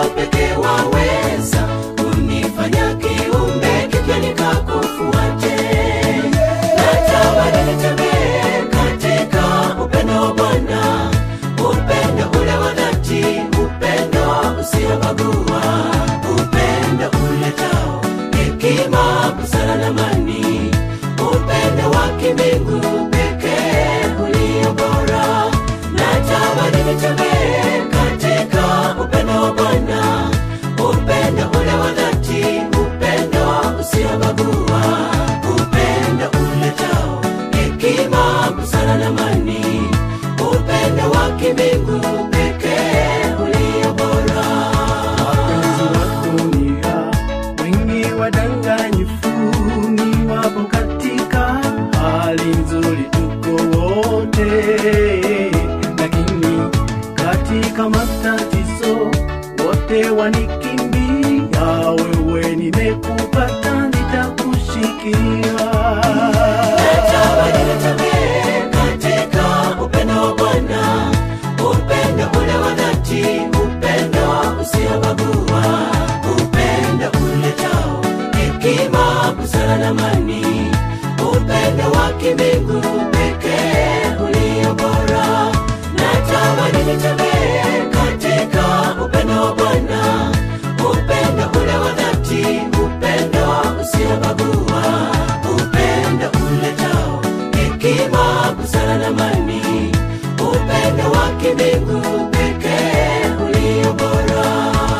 pekee waweza kunifanya kiumbe kipya nikakufuate. Natamani nitembee katika upendo wa Bwana, upendo ule wa dhati, upendo usiobagua, upendo uletao hekima, busara na amani, upendo wa kimbingu pekee ulio bora. Natamani nitembee katika upendo wa Bwana, upendo ule wa dhati, upendo usiobagua, upendo uletao hekima, busara na amani, upendo wa kimbingu pekee ulio bora. Wapenzi wa dunia wengi wadanganyifu, ni wapo katika hali nzuri tuko wote, lakini katika matatizo wote wanikimbia. Wewe nimekupata, nitakushikia. Natamani nitembee katika upendo wa Bwana, upendo ule wa dhati, upendo usiobagua, upendo uletao hekima, busara na amani, upendo wa kimbingu pekee ulio bora. Natamani nitembee katika upendo wa Bwana, upendo ule wa dhati, upendo usiobagua, upendo uletao hekima, busara na amani, upendo wa kimbingu pekee ulio bora.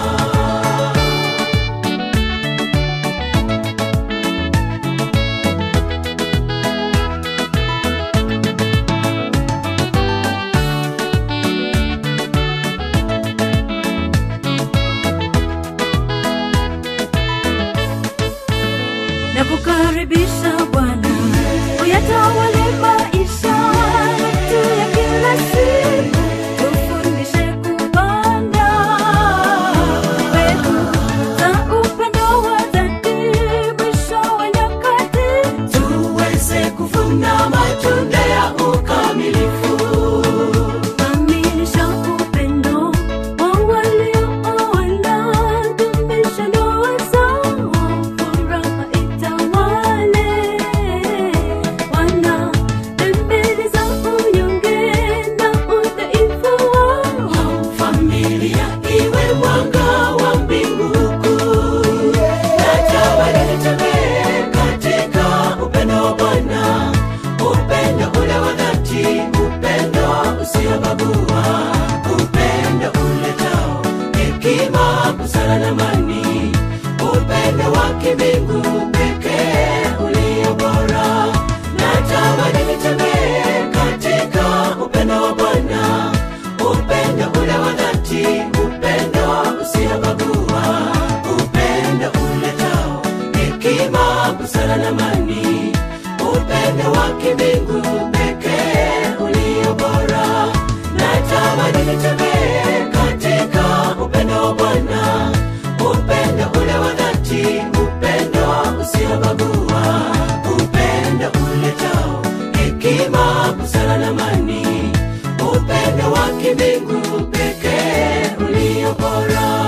Nakukaribisha Bwana, uyatawale maisha yetu ya kila siku, tufundishe kupanda mbegu za upendo wa dhati, mwisho wa nyakati Tuweze kuvuna matunda ya ukamilifu. kamilisha upendo wa waliooana, dumisha ndoa zao, furaha itawale. Wana tembeleza unyonge na udhaifu wao, Familia iwe mwanga wa mbingu kuu. Natamani nitembee katika upendo wa Bwana, upendo ule wa dhati, upendo usiobagua, upendo uletao hekima, busara na amani, upendo wa kimbingu pekee ulio bora. Natamani nitembee katika upendo wa Bwana, upendo ule wa dhati, upendo usiobagua, upendo uletao hekima, busara na amani, upendo wa kimbingu pekee ulio bora. Natamani nitembee katika upendo wa Bwana, upendo ule wa dhati, upendo usiobagua, upendo uletao hekima, busara na amani, upendo wa kimbingu pekee ulio bora.